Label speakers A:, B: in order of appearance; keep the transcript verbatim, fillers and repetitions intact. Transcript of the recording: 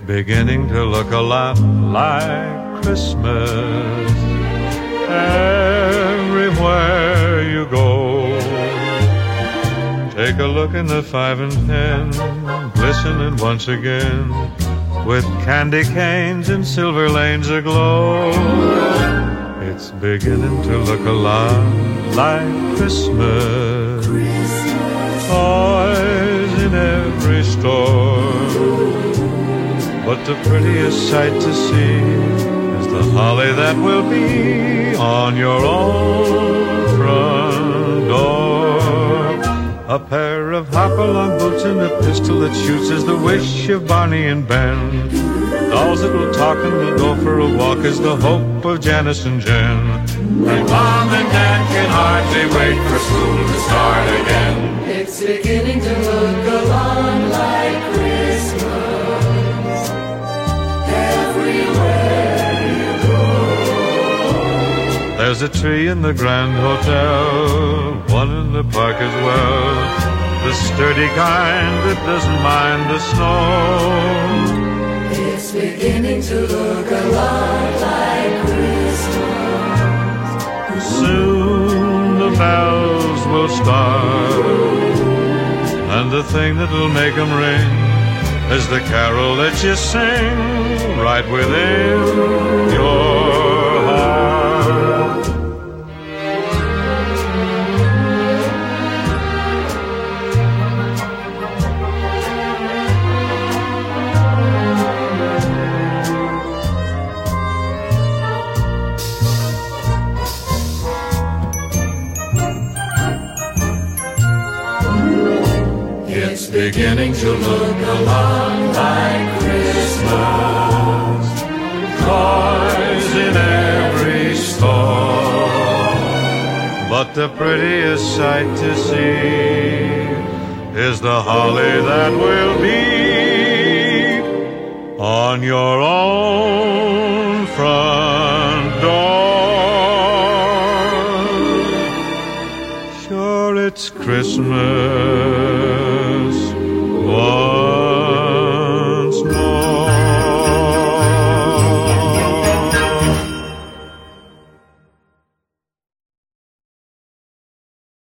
A: beginning to look a lot like Christmas everywhere you go. Take a look in the five and ten, glistening once again, with candy canes and silver lanes aglow. It's beginning to look a lot like Christmas. Toys in every store, but the prettiest sight to see is the holly that will be on your own front door. A pair of hop-along boots and a pistol that shoots is the wish of Barney and Ben. Dolls that will talk and will go for a walk is the hope of Janice and Jen. And Mom and Dad can hardly wait for school to start again.
B: It's beginning to look a lot like Christmas everywhere you go.
A: There's a tree in the Grand Hotel, one in the park as well, the sturdy kind that doesn't mind the snow.
B: It's beginning to look a lot like Christmas.
A: Soon the bells will start, and the thing that'll make them ring is the carol that you sing right within your heart.
B: It's beginning to look a lot like Christmas.
A: Toys in every store, but the prettiest sight to see is the holly that will be on your own front door. Sure, it's Christmas